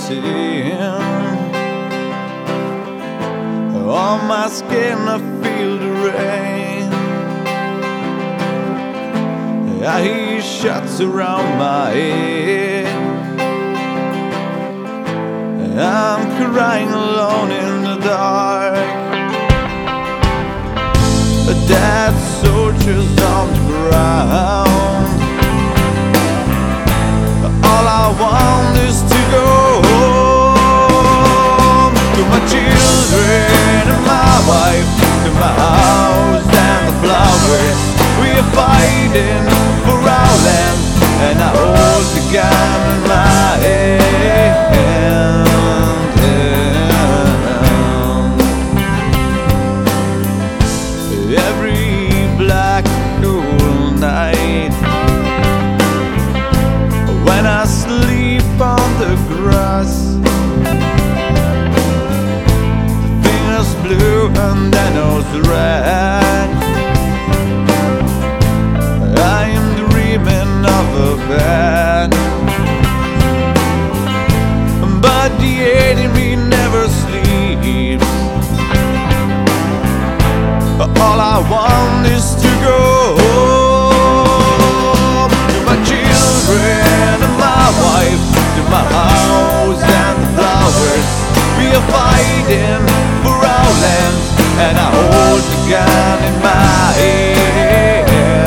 melting. On my skin I feel the rain. I hear shots around my head. I'm crying alone in the dark. Dead soldiers on the ground. All I want is to go home to my children and my wife, to my house and the flowers. We are fighting for our land, and I hold the gun in my hand. Every black cool night, when I sleep on the grass, the fingers blue and the nose red. I am dreaming of a bed, but the enemy never sleeps. All I want is to go home to my children and my wife, to my house and the flowers. We are fighting for our land, and I hold the gun in my hand.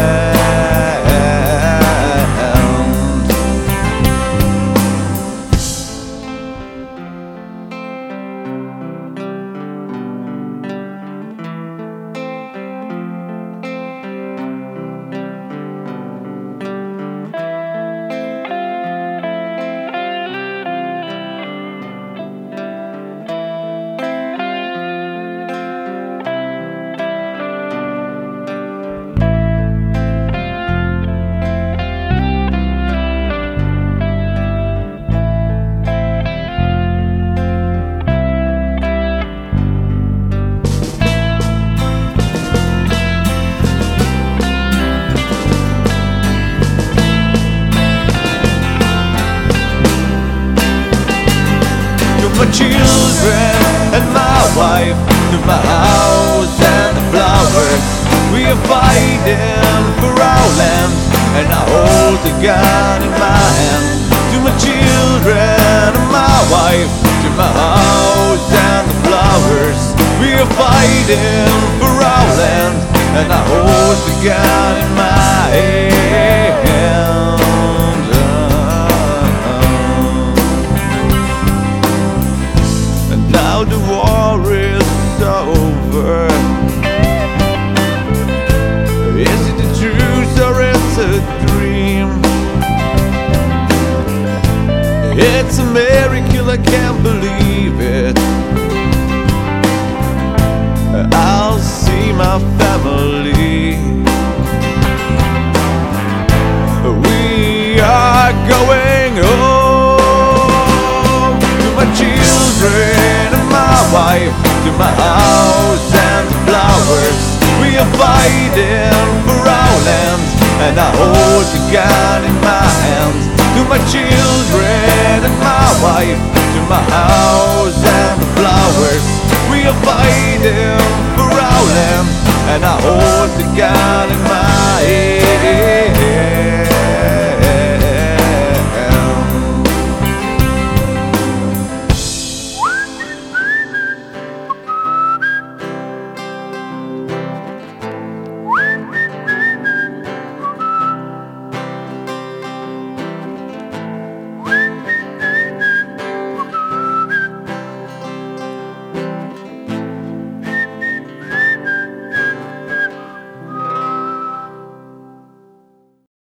My children and my wife, to my house and the flowers. We are fighting for our land, and I hold the gun in my hand. To my children and my wife, to my house and the flowers. We are fighting for our land, and I hold the gun in my hand. Now the war is over. Is it the truth or it's a dream? It's a miracle, I can't believe it. I'll see my family. We are going home to my children, my wife, to my house and the flowers. We are fighting for our land, and I hold the gun in my hand. To my children and my wife, to my house and the flowers. We are fighting for our land, and I hold